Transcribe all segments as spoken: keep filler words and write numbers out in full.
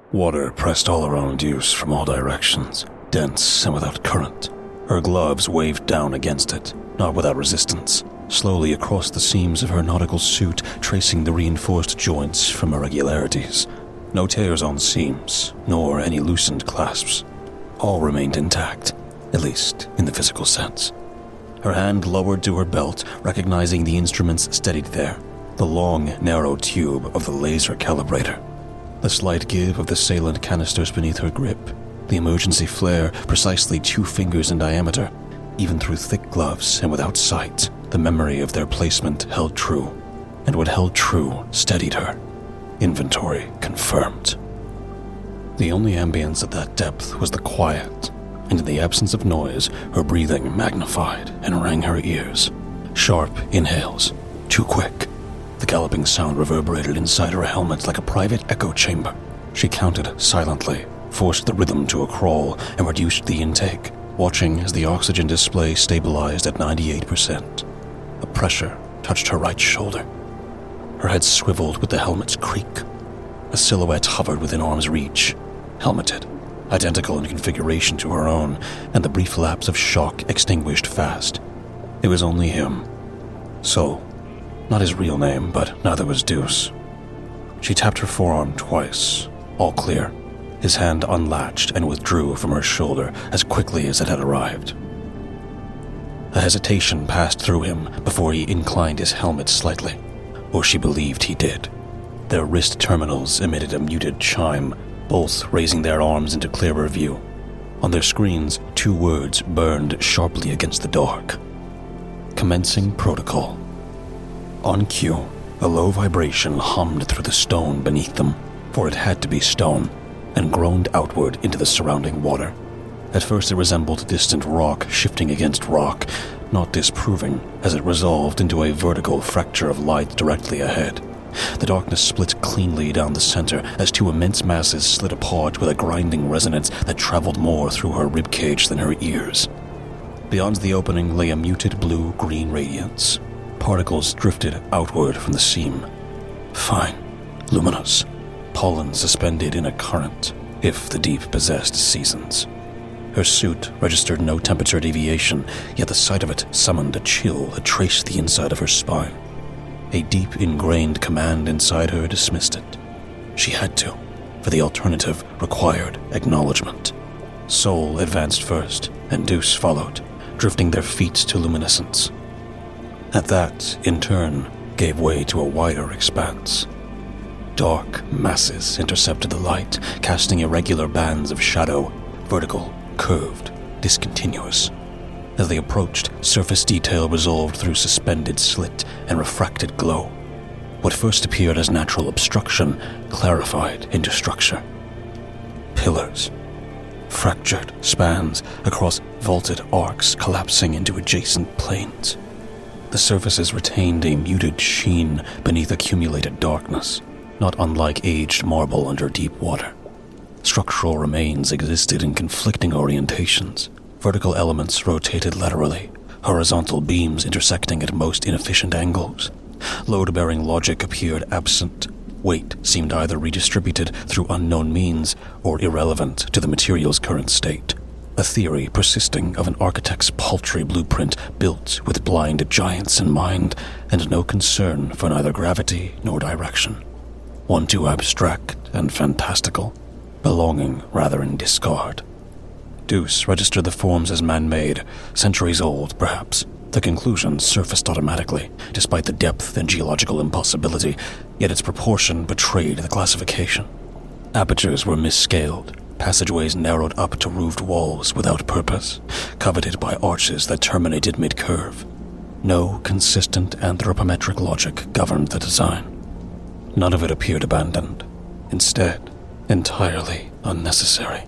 Water pressed all around Deuce from all directions, dense and without current. Her gloves waved down against it, not without resistance, slowly across the seams of her nautical suit, tracing the reinforced joints from irregularities. No tears on seams, nor any loosened clasps. All remained intact, at least in the physical sense. Her hand lowered to her belt, recognizing the instruments steadied there, the long, narrow tube of the laser calibrator. The slight give of the Salient canisters beneath her grip, the emergency flare precisely two fingers in diameter. Even through thick gloves and without sight, the memory of their placement held true, and what held true steadied her. Inventory confirmed. The only ambience at that depth was the quiet, and in the absence of noise, her breathing magnified and rang her ears. Sharp inhales, too quick. The galloping sound reverberated inside her helmet like a private echo chamber. She counted silently, forced the rhythm to a crawl, and reduced the intake, watching as the oxygen display stabilized at ninety-eight percent. A pressure touched her right shoulder. Her head swiveled with the helmet's creak. A silhouette hovered within arm's reach, helmeted, identical in configuration to her own, and the brief lapse of shock extinguished fast. It was only him. Sol. Not his real name, but neither was Deuce. She tapped her forearm twice, all clear. His hand unlatched and withdrew from her shoulder as quickly as it had arrived. A hesitation passed through him before he inclined his helmet slightly, or she believed he did. Their wrist terminals emitted a muted chime, both raising their arms into clearer view. On their screens, two words burned sharply against the dark. Commencing protocol. On cue, a low vibration hummed through the stone beneath them, for it had to be stone, and groaned outward into the surrounding water. At first it resembled distant rock shifting against rock, not disproving as it resolved into a vertical fracture of light directly ahead. The darkness split cleanly down the center as two immense masses slid apart with a grinding resonance that traveled more through her ribcage than her ears. Beyond the opening lay a muted blue-green radiance. Particles drifted outward from the seam. Fine, luminous, pollen suspended in a current, if the deep possessed seasons. Her suit registered no temperature deviation, yet the sight of it summoned a chill that traced the inside of her spine. A deep ingrained command inside her dismissed it. She had to, for the alternative required acknowledgement. Sol advanced first, and Deuce followed, drifting their feet to luminescence. At that, in turn, gave way to a wider expanse. Dark masses intercepted the light, casting irregular bands of shadow, vertical, curved, discontinuous. As they approached, surface detail resolved through suspended slit and refracted glow. What first appeared as natural obstruction clarified into structure. Pillars. Fractured spans across vaulted arcs collapsing into adjacent planes. The surfaces retained a muted sheen beneath accumulated darkness, not unlike aged marble under deep water. Structural remains existed in conflicting orientations. Vertical elements rotated laterally, horizontal beams intersecting at most inefficient angles. Load-bearing logic appeared absent. Weight seemed either redistributed through unknown means or irrelevant to the material's current state. A theory persisting of an architect's paltry blueprint built with blind giants in mind and no concern for neither gravity nor direction. One too abstract and fantastical, belonging rather in discard. Deuce registered the forms as man-made, centuries old, perhaps. The conclusion surfaced automatically, despite the depth and geological impossibility, yet its proportion betrayed the classification. Apertures were misscaled, passageways narrowed up to roofed walls without purpose, coveted by arches that terminated mid-curve. No consistent anthropometric logic governed the design. None of it appeared abandoned. Instead, entirely unnecessary.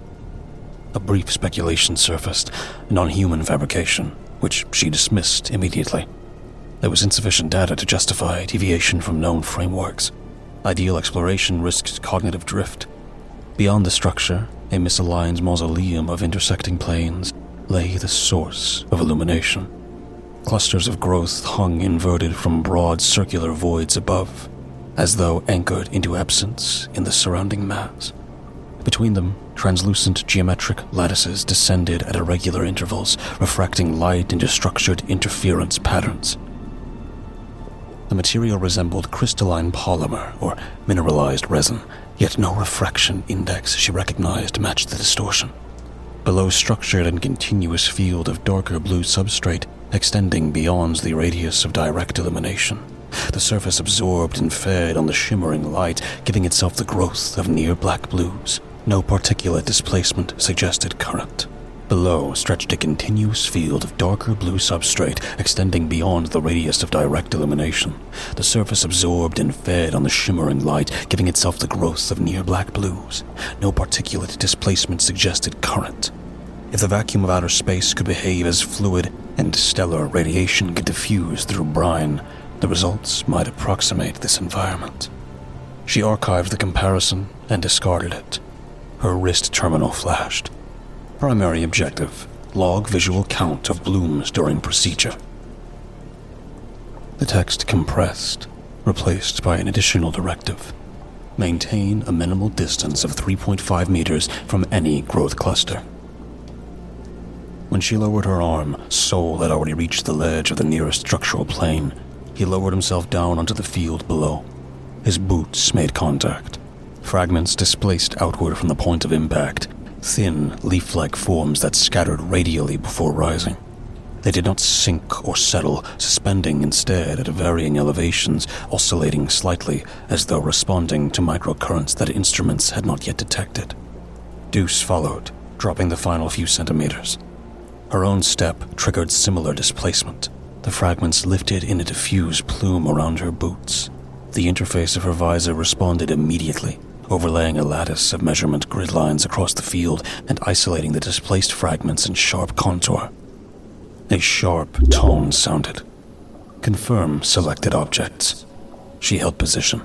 A brief speculation surfaced, non-human fabrication, which she dismissed immediately. There was insufficient data to justify deviation from known frameworks. Ideal exploration risked cognitive drift. Beyond the structure, a misaligned mausoleum of intersecting planes, lay the source of illumination. Clusters of growth hung inverted from broad circular voids above, as though anchored into absence in the surrounding mass. Between them, translucent geometric lattices descended at irregular intervals, refracting light into structured interference patterns. The material resembled crystalline polymer or mineralized resin, yet no refraction index she recognized matched the distortion. Below structured and continuous field of darker blue substrate extending beyond the radius of direct illumination. The surface absorbed and fed on the shimmering light, giving itself the growth of near black blues. No particulate displacement suggested current. Below stretched a continuous field of darker blue substrate extending beyond the radius of direct illumination. The surface absorbed and fed on the shimmering light, giving itself the growth of near black blues. No particulate displacement suggested current. If the vacuum of outer space could behave as fluid and stellar radiation could diffuse through brine, the results might approximate this environment. She archived the comparison and discarded it. Her wrist terminal flashed. Primary objective, log visual count of blooms during procedure. The text compressed, replaced by an additional directive. Maintain a minimal distance of three point five meters from any growth cluster. When she lowered her arm, Sol had already reached the ledge of the nearest structural plane. He lowered himself down onto the field below. His boots made contact. Fragments displaced outward from the point of impact, thin, leaf-like forms that scattered radially before rising. They did not sink or settle, suspending instead at varying elevations, oscillating slightly as though responding to microcurrents that instruments had not yet detected. Deuce followed, dropping the final few centimeters. Her own step triggered similar displacement. The fragments lifted in a diffuse plume around her boots. The interface of her visor responded immediately, overlaying a lattice of measurement grid lines across the field and isolating the displaced fragments in sharp contour. A sharp tone sounded. Confirm selected objects. She held position.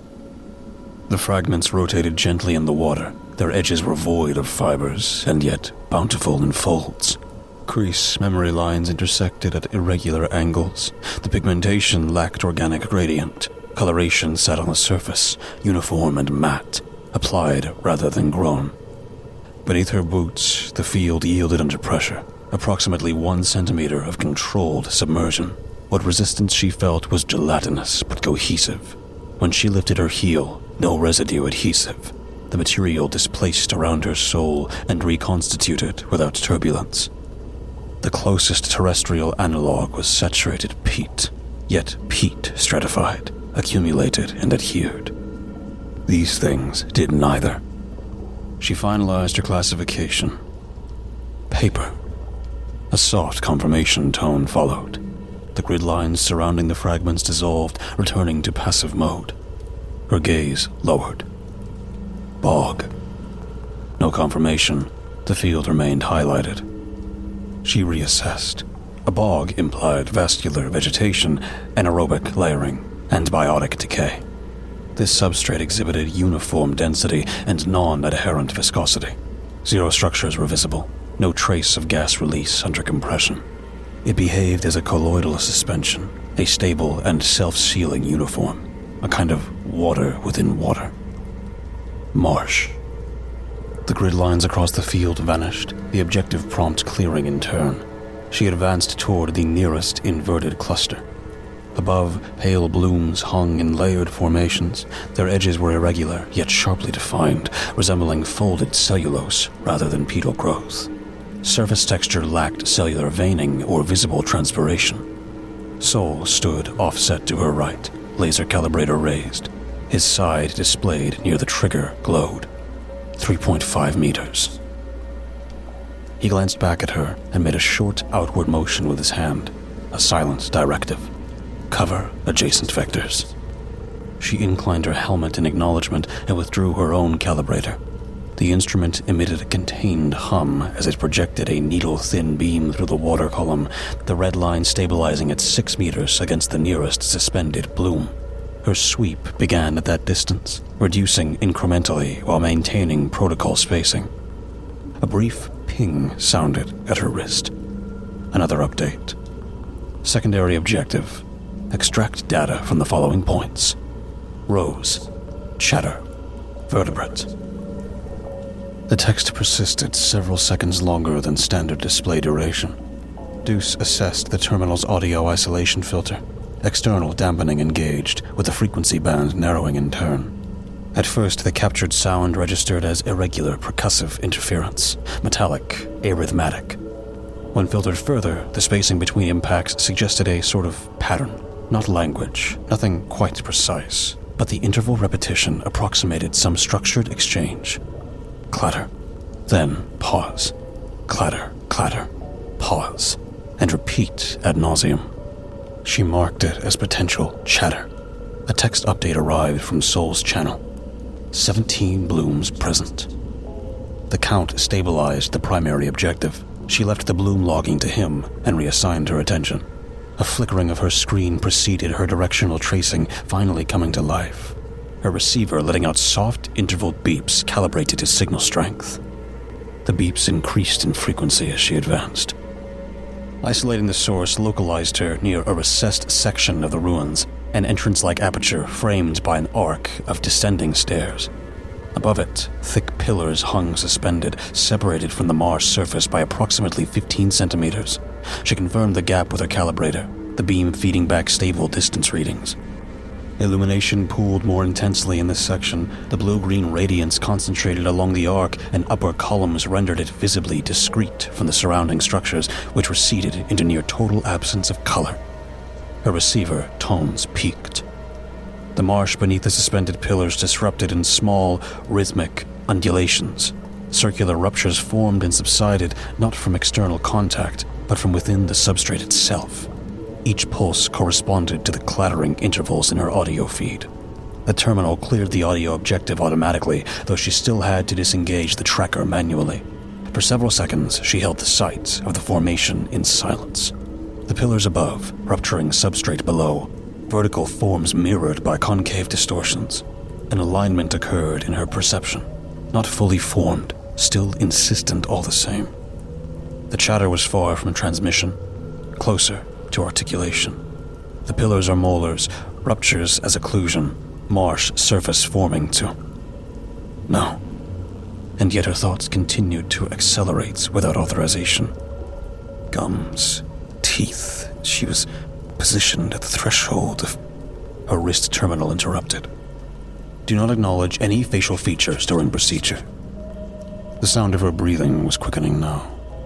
The fragments rotated gently in the water. Their edges were void of fibers, and yet bountiful in folds. Crease memory lines intersected at irregular angles. The pigmentation lacked organic gradient. Coloration sat on the surface, uniform and matte, applied rather than grown. Beneath her boots, the field yielded under pressure, approximately one centimeter of controlled submersion. What resistance she felt was gelatinous but cohesive. When she lifted her heel, no residue adhesive. The material displaced around her sole and reconstituted without turbulence. The closest terrestrial analog was saturated peat, yet peat stratified, accumulated and adhered. These things did neither. She finalized her classification. Paper. A soft confirmation tone followed. The grid lines surrounding the fragments dissolved, returning to passive mode. Her gaze lowered. Bog. No confirmation. The field remained highlighted. She reassessed. A bog implied vascular vegetation, anaerobic layering, and biotic decay. This substrate exhibited uniform density and non-adherent viscosity. Zero structures were visible, no trace of gas release under compression. It behaved as a colloidal suspension, a stable and self-sealing uniform, a kind of water within water. Marsh. The grid lines across the field vanished, the objective prompt clearing in turn. She advanced toward the nearest inverted cluster. Above, pale blooms hung in layered formations. Their edges were irregular, yet sharply defined, resembling folded cellulose rather than pedal growth. Surface texture lacked cellular veining or visible transpiration. Sol stood offset to her right, laser calibrator raised. His side displayed near the trigger glowed. three point five meters. He glanced back at her and made a short outward motion with his hand, a silent directive. Cover adjacent vectors. She inclined her helmet in acknowledgement and withdrew her own calibrator. The instrument emitted a contained hum as it projected a needle-thin beam through the water column, the red line stabilizing at six meters against the nearest suspended bloom. Her sweep began at that distance, reducing incrementally while maintaining protocol spacing. A brief ping sounded at her wrist. Another update. Secondary objective. Extract data from the following points. Rows. Chatter. Vertebrates. The text persisted several seconds longer than standard display duration. Deuce assessed the terminal's audio isolation filter, external dampening engaged, with the frequency band narrowing in turn. At first, the captured sound registered as irregular percussive interference, metallic, arrhythmatic. When filtered further, the spacing between impacts suggested a sort of pattern, not language, nothing quite precise, but the interval repetition approximated some structured exchange. Clatter, then pause, clatter, clatter, pause, and repeat ad nauseum. She marked it as potential chatter. A text update arrived from Soul's channel. Seventeen blooms present. The count stabilized the primary objective. She left the bloom logging to him and reassigned her attention. A flickering of her screen preceded her directional tracing finally coming to life. Her receiver letting out soft, intervaled beeps calibrated to signal strength. The beeps increased in frequency as she advanced. Isolating the source localized her near a recessed section of the ruins, an entrance-like aperture framed by an arc of descending stairs. Above it, thick pillars hung suspended, separated from the marsh surface by approximately fifteen centimeters. She confirmed the gap with her calibrator, the beam feeding back stable distance readings. Illumination pooled more intensely in this section. The blue-green radiance concentrated along the arc, and upper columns rendered it visibly discrete from the surrounding structures, which receded into near total absence of color. Her receiver tones peaked. The marsh beneath the suspended pillars disrupted in small, rhythmic undulations. Circular ruptures formed and subsided, not from external contact, but from within the substrate itself. Each pulse corresponded to the clattering intervals in her audio feed. The terminal cleared the audio objective automatically, though she still had to disengage the tracker manually. For several seconds, she held the sight of the formation in silence. The pillars above, rupturing substrate below, vertical forms mirrored by concave distortions. An alignment occurred in her perception, not fully formed, still insistent all the same. The chatter was far from transmission, closer to articulation. The pillars are molars, ruptures as occlusion, marsh surface forming to... No. And yet her thoughts continued to accelerate without authorization. Gums, teeth, she was positioned at the threshold of... Her wrist terminal interrupted. Do not acknowledge any facial features during procedure. The sound of her breathing was quickening now.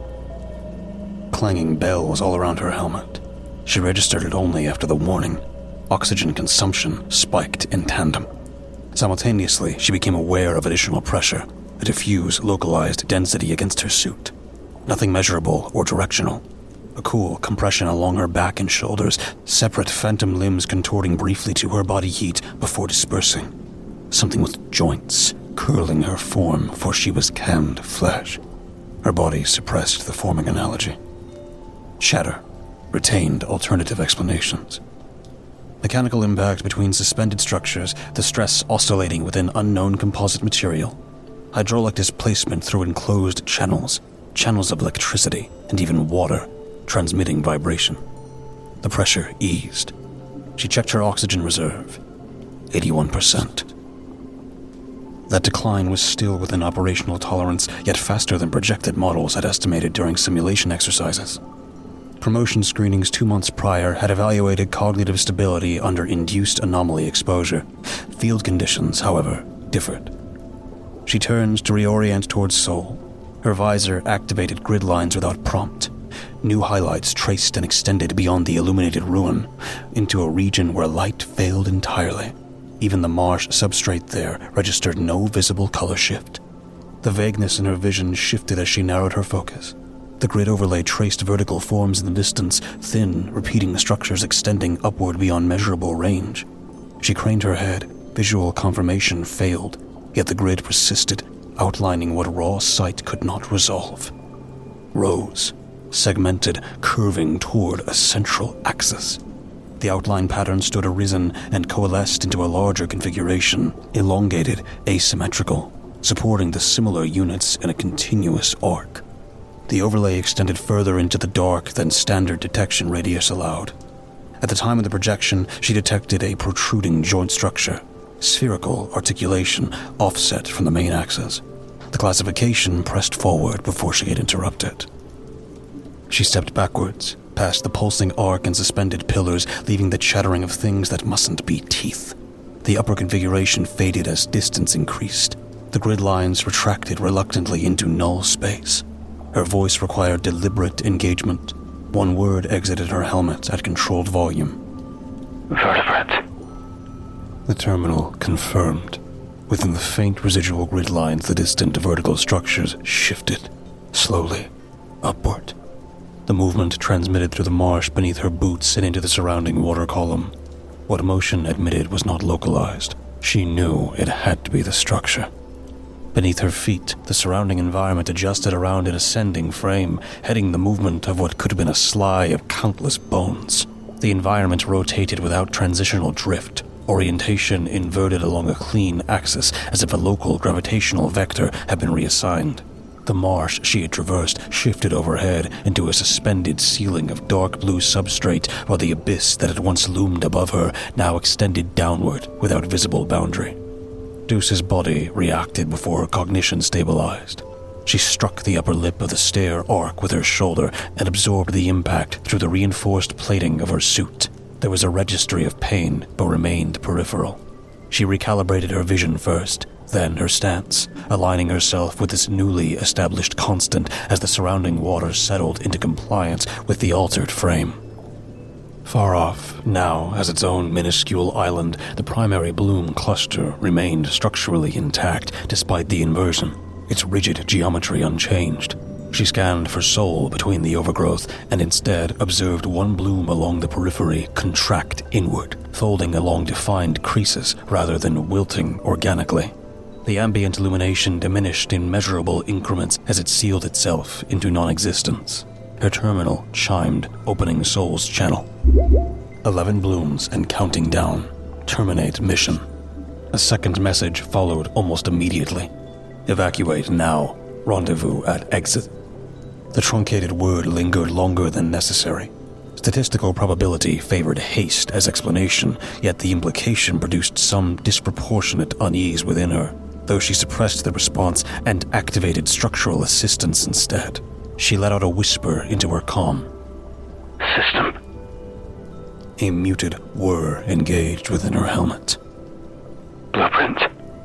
Clanging bells all around her helmet. She registered it only after the warning. Oxygen consumption spiked in tandem. Simultaneously, she became aware of additional pressure, a diffuse, localized density against her suit. Nothing measurable or directional. A cool compression along her back and shoulders, separate phantom limbs contorting briefly to her body heat before dispersing. Something with joints, curling her form, for she was canned flesh. Her body suppressed the forming analogy. Chatter retained alternative explanations. Mechanical impact between suspended structures, the stress oscillating within unknown composite material. Hydraulic displacement through enclosed channels, channels of electricity, and even water, transmitting vibration. The pressure eased. She checked her oxygen reserve. eighty-one percent. That decline was still within operational tolerance, yet faster than projected models had estimated during simulation exercises. Promotion screenings two months prior had evaluated cognitive stability under induced anomaly exposure. Field conditions, however, differed. She turned to reorient towards Soul. Her visor activated grid lines without prompt. New highlights traced and extended beyond the illuminated ruin into a region where light failed entirely. Even the marsh substrate there registered no visible color shift. The vagueness in her vision shifted as she narrowed her focus. The grid overlay traced vertical forms in the distance, thin, repeating structures extending upward beyond measurable range. She craned her head. Visual confirmation failed, yet the grid persisted, outlining what raw sight could not resolve. Rows, segmented, curving toward a central axis. The outline pattern stood arisen and coalesced into a larger configuration, elongated, asymmetrical, supporting the similar units in a continuous arc. The overlay extended further into the dark than standard detection radius allowed. At the time of the projection, she detected a protruding joint structure, spherical articulation offset from the main axis. The classification pressed forward before she had interrupted. She stepped backwards, past the pulsing arc and suspended pillars, leaving the chattering of things that mustn't be teeth. The upper configuration faded as distance increased. The grid lines retracted reluctantly into null space. Her voice required deliberate engagement. One word exited her helmet at controlled volume. Vertebrate. The terminal confirmed. Within the faint residual grid lines, the distant vertical structures shifted, slowly, upward. The movement transmitted through the marsh beneath her boots and into the surrounding water column. What motion admitted was not localized. She knew it had to be the structure. Beneath her feet, the surrounding environment adjusted around an ascending frame, heading the movement of what could have been a sly of countless bones. The environment rotated without transitional drift, orientation inverted along a clean axis as if a local gravitational vector had been reassigned. The marsh she had traversed shifted overhead into a suspended ceiling of dark blue substrate, while the abyss that had once loomed above her now extended downward without visible boundary. Deuce's body reacted before her cognition stabilized. She struck the upper lip of the stair arc with her shoulder and absorbed the impact through the reinforced plating of her suit. There was a registry of pain, but remained peripheral. She recalibrated her vision first, then her stance, aligning herself with this newly established constant as the surrounding water settled into compliance with the altered frame. Far off, now as its own minuscule island, the primary bloom cluster remained structurally intact despite the inversion, its rigid geometry unchanged. She scanned for soul between the overgrowth and instead observed one bloom along the periphery contract inward, folding along defined creases rather than wilting organically. The ambient illumination diminished in measurable increments as it sealed itself into non-existence. Her terminal chimed, opening Soul's channel. Eleven blooms and counting down. Terminate mission. A second message followed almost immediately. Evacuate now. Rendezvous at exit. The truncated word lingered longer than necessary. Statistical probability favored haste as explanation, yet the implication produced some disproportionate unease within her, though she suppressed the response and activated structural assistance instead. She let out a whisper into her comm. System. A muted whir engaged within her helmet. Blueprint.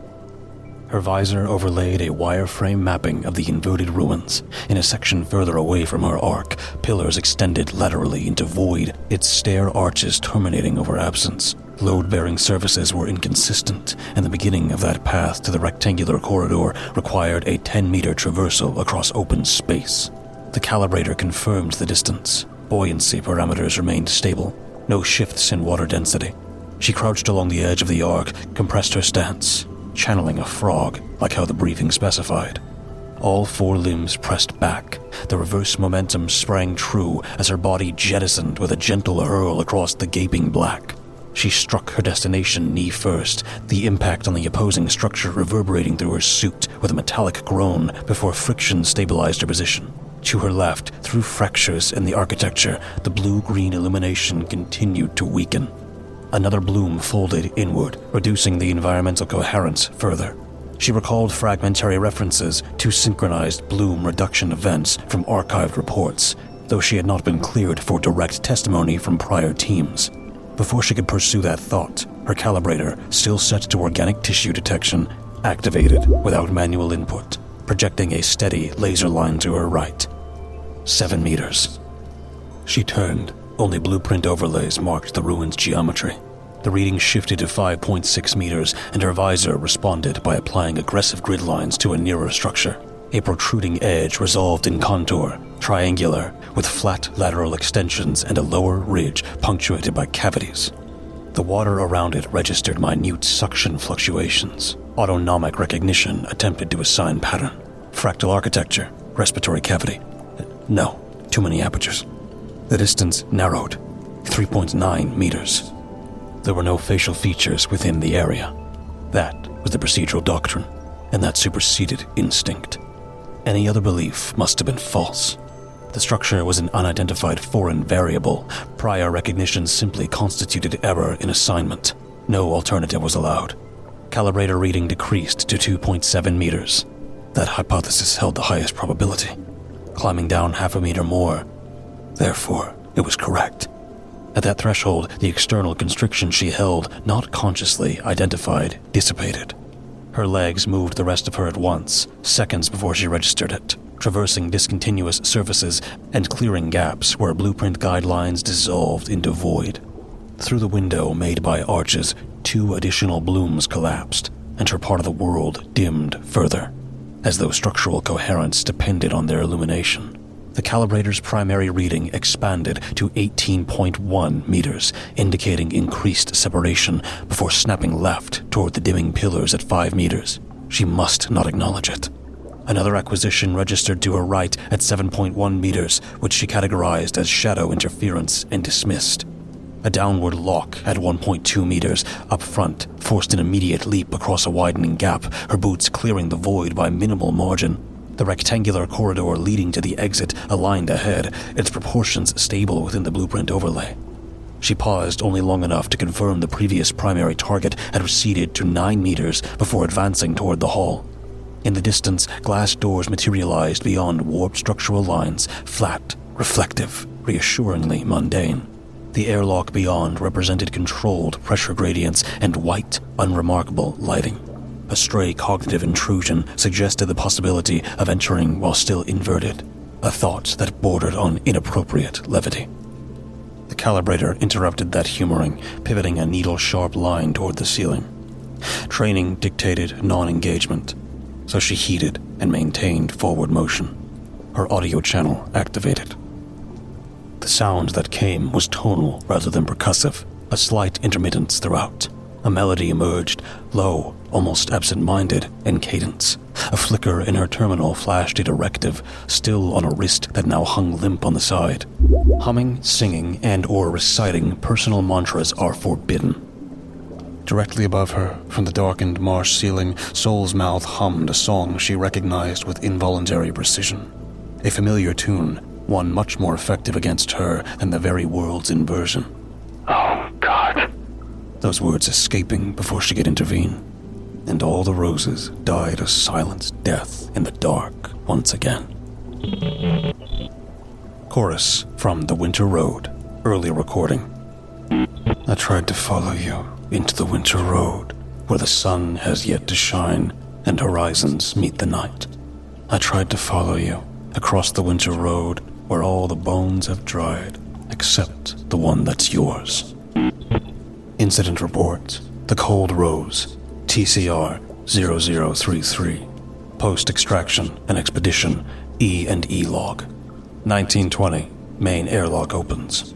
Her visor overlaid a wireframe mapping of the inverted ruins. In a section further away from her arc, pillars extended laterally into void, its stair arches terminating over absence. Load-bearing surfaces were inconsistent, and the beginning of that path to the rectangular corridor required a ten-meter traversal across open space. The calibrator confirmed the distance. Buoyancy parameters remained stable. No shifts in water density. She crouched along the edge of the arc, compressed her stance, channeling a frog, like how the briefing specified. All four limbs pressed back. The reverse momentum sprang true as her body jettisoned with a gentle hurl across the gaping black. She struck her destination knee first, the impact on the opposing structure reverberating through her suit with a metallic groan before friction stabilized her position. To her left, through fractures in the architecture, the blue-green illumination continued to weaken. Another bloom folded inward, reducing the environmental coherence further. She recalled fragmentary references to synchronized bloom reduction events from archived reports, though she had not been cleared for direct testimony from prior teams. Before she could pursue that thought, her calibrator, still set to organic tissue detection, activated without manual input, projecting a steady laser line to her right. Seven meters. She turned. Only blueprint overlays marked the ruin's geometry. The reading shifted to five point six meters, and her visor responded by applying aggressive grid lines to a nearer structure. A protruding edge resolved in contour, triangular, with flat lateral extensions and a lower ridge punctuated by cavities. The water around it registered minute suction fluctuations. Autonomic recognition attempted to assign pattern. Fractal architecture, respiratory cavity. No, too many apertures. The distance narrowed, three point nine meters. There were no facial features within the area. That was the procedural doctrine, and that superseded instinct. Any other belief must have been false. The structure was an unidentified foreign variable. Prior recognition simply constituted error in assignment. No alternative was allowed. Calibrator reading decreased to two point seven meters. That hypothesis held the highest probability, climbing down half a meter more. Therefore, it was correct. At that threshold, the external constriction she held, not consciously identified, dissipated. Her legs moved the rest of her at once, seconds before she registered it, traversing discontinuous surfaces and clearing gaps where blueprint guidelines dissolved into void. Through the window made by arches, two additional blooms collapsed, and her part of the world dimmed further, as though structural coherence depended on their illumination. The calibrator's primary reading expanded to eighteen point one meters, indicating increased separation, before snapping left toward the dimming pillars at five meters. She must not acknowledge it. Another acquisition registered to her right at seven point one meters, which she categorized as shadow interference and dismissed. A downward lock at one point two meters up front forced an immediate leap across a widening gap, her boots clearing the void by minimal margin. The rectangular corridor leading to the exit aligned ahead, its proportions stable within the blueprint overlay. She paused only long enough to confirm the previous primary target had receded to nine meters before advancing toward the hall. In the distance, glass doors materialized beyond warped structural lines, flat, reflective, reassuringly mundane. The airlock beyond represented controlled pressure gradients and white, unremarkable lighting. A stray cognitive intrusion suggested the possibility of entering while still inverted, a thought that bordered on inappropriate levity. The calibrator interrupted that humoring, pivoting a needle-sharp line toward the ceiling. Training dictated non-engagement, so she heeded and maintained forward motion, her audio channel activated. The sound that came was tonal rather than percussive, a slight intermittence throughout. A melody emerged, low, almost absent-minded, in cadence. A flicker in her terminal flashed a directive, still on a wrist that now hung limp on the side. Humming, singing, and or reciting personal mantras are forbidden. Directly above her, from the darkened marsh ceiling, Soul's mouth hummed a song she recognized with involuntary precision. A familiar tune, one much more effective against her than the very world's inversion. Oh, God. Those words escaping before she could intervene, and all the roses died a silent death in the dark once again. Chorus from The Winter Road, early recording. I tried to follow you into the winter road, where the sun has yet to shine and horizons meet the night. I tried to follow you across the winter road, where all the bones have dried, except the one that's yours. Incident report, The Cold Rose, T C R zero zero three three. Post-extraction and expedition, E and E log. nineteen twenty, main airlock opens.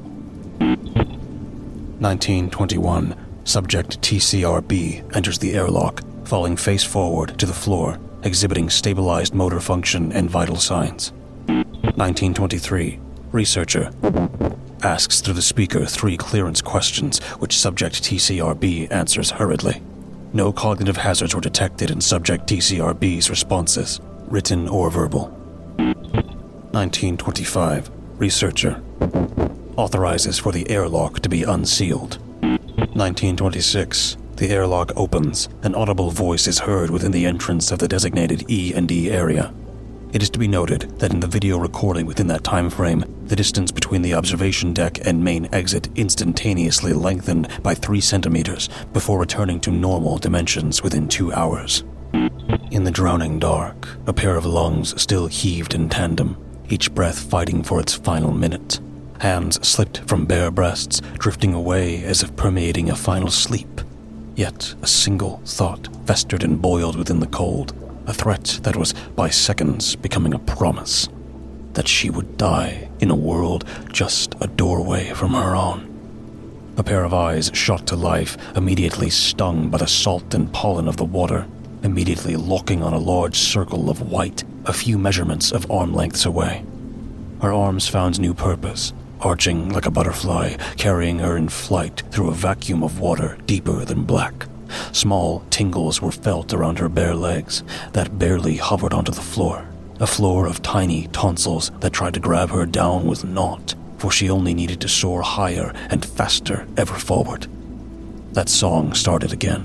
nineteen twenty-one, subject T C R B enters the airlock, falling face forward to the floor, exhibiting stabilized motor function and vital signs. nineteen twenty-three, researcher asks through the speaker three clearance questions, which subject T C R B answers hurriedly. No cognitive hazards were detected in subject T C R B's responses, written or verbal. nineteen twenty-five, researcher authorizes for the airlock to be unsealed. nineteen twenty-six, the airlock opens. An audible voice is heard within the entrance of the designated E and E area. It is to be noted that in the video recording within that time frame, the distance between the observation deck and main exit instantaneously lengthened by three centimeters before returning to normal dimensions within two hours. In the drowning dark, a pair of lungs still heaved in tandem, each breath fighting for its final minute. Hands slipped from bare breasts, drifting away as if permeating a final sleep. Yet a single thought festered and boiled within the cold. A threat that was by seconds becoming a promise. That she would die in a world just a doorway from her own. A pair of eyes shot to life, immediately stung by the salt and pollen of the water, immediately locking on a large circle of white, a few measurements of arm lengths away. Her arms found new purpose, arching like a butterfly, carrying her in flight through a vacuum of water deeper than black. Small tingles were felt around her bare legs that barely hovered onto the floor, a floor of tiny tonsils that tried to grab her down with naught, for she only needed to soar higher and faster ever forward. That song started again,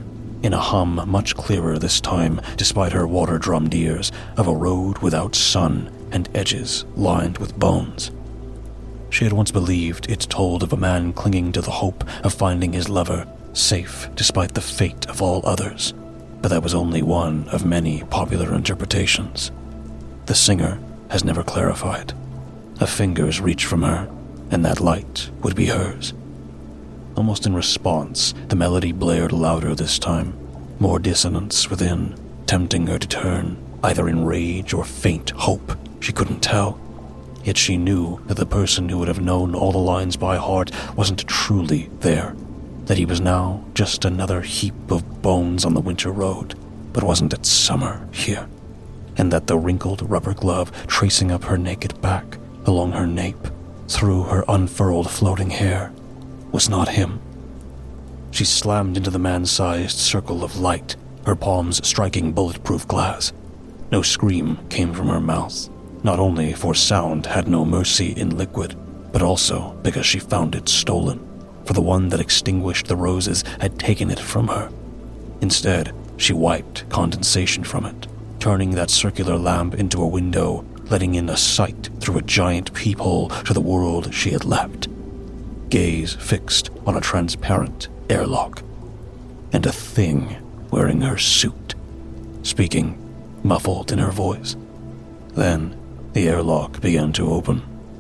in a hum much clearer this time, despite her water-drummed ears, of a road without sun and edges lined with bones. She had once believed it told of a man clinging to the hope of finding his lover, safe despite the fate of all others, but that was only one of many popular interpretations. The singer has never clarified. A finger's reach from her, and that light would be hers. Almost in response, the melody blared louder this time, more dissonance within, tempting her to turn, either in rage or faint hope. She couldn't tell. Yet she knew that the person who would have known all the lines by heart wasn't truly there, that he was now just another heap of bones on the winter road, but wasn't it summer here, and that the wrinkled rubber glove tracing up her naked back, along her nape, through her unfurled floating hair, was not him. She slammed into the man-sized circle of light, her palms striking bulletproof glass. No scream came from her mouth, not only for sound had no mercy in liquid, but also because she found it stolen, for the one that extinguished the roses had taken it from her. Instead, she wiped condensation from it, turning that circular lamp into a window, letting in a sight through a giant peephole to the world she had left. Gaze fixed on a transparent airlock, and a thing wearing her suit, speaking, muffled in her voice. Then, the airlock began to open.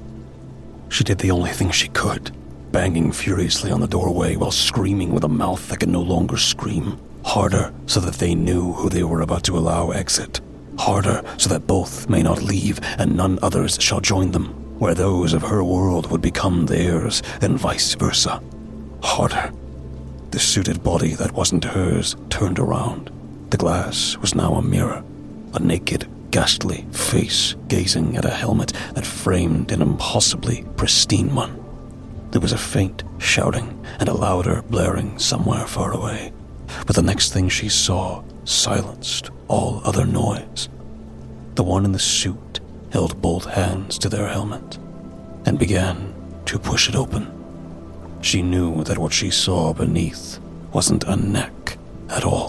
She did the only thing she could, banging furiously on the doorway while screaming with a mouth that could no longer scream, harder so that they knew who they were about to allow exit, harder so that both may not leave and none others shall join them, where those of her world would become theirs and vice versa. Harder. The suited body that wasn't hers turned around. The glass was now a mirror, a naked, ghastly face gazing at a helmet that framed an impossibly pristine one. There was a faint shouting and a louder blaring somewhere far away, but the next thing she saw silenced all other noise. The one in the suit held both hands to their helmet and began to push it open. She knew that what she saw beneath wasn't a neck at all.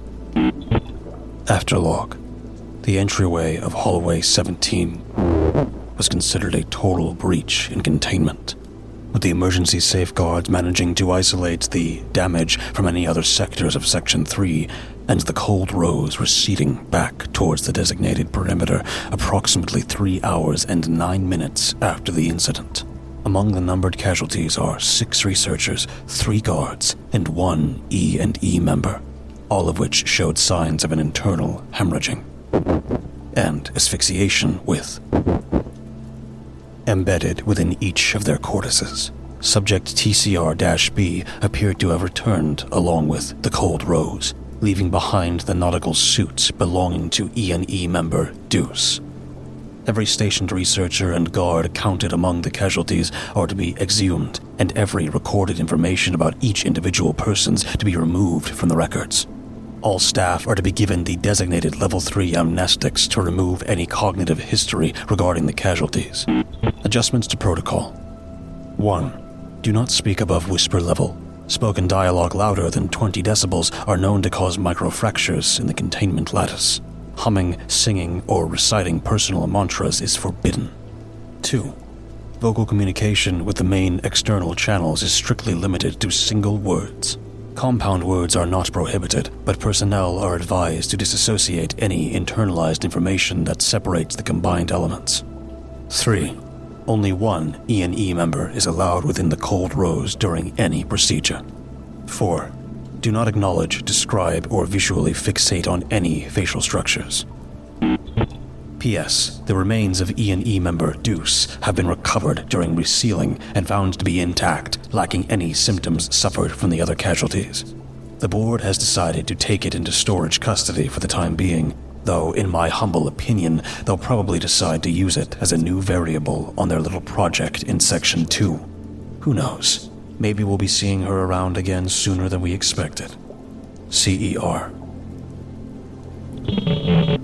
Afterlog. The entryway of hallway seventeen was considered a total breach in containment, with the emergency safeguards managing to isolate the damage from any other sectors of Section three, and the Cold Rose receding back towards the designated perimeter approximately three hours and nine minutes after the incident. Among the numbered casualties are six researchers, three guards, and one E and E member, all of which showed signs of an internal hemorrhaging and asphyxiation with embedded within each of their cortices. Subject T C R B appeared to have returned along with the Cold Rose, leaving behind the nautical suits belonging to E and E member Deuce. Every stationed researcher and guard counted among the casualties are to be exhumed, and every recorded information about each individual persons to be removed from the records. All staff are to be given the designated Level three amnestics to remove any cognitive history regarding the casualties. Adjustments to protocol. one. Do not speak above whisper level. Spoken dialogue louder than twenty decibels are known to cause microfractures in the containment lattice. Humming, singing, or reciting personal mantras is forbidden. two. Vocal communication with the main external channels is strictly limited to single words. Compound words are not prohibited, but personnel are advised to disassociate any internalized information that separates the combined elements. three. Only one E and E member is allowed within the Cold Rose during any procedure. four. Do not acknowledge, describe, or visually fixate on any facial structures. P S. The remains of E and E member Deuce have been recovered during resealing and found to be intact, lacking any symptoms suffered from the other casualties. The board has decided to take it into storage custody for the time being, though in my humble opinion, they'll probably decide to use it as a new variable on their little project in Section two. Who knows? Maybe we'll be seeing her around again sooner than we expected. C E R.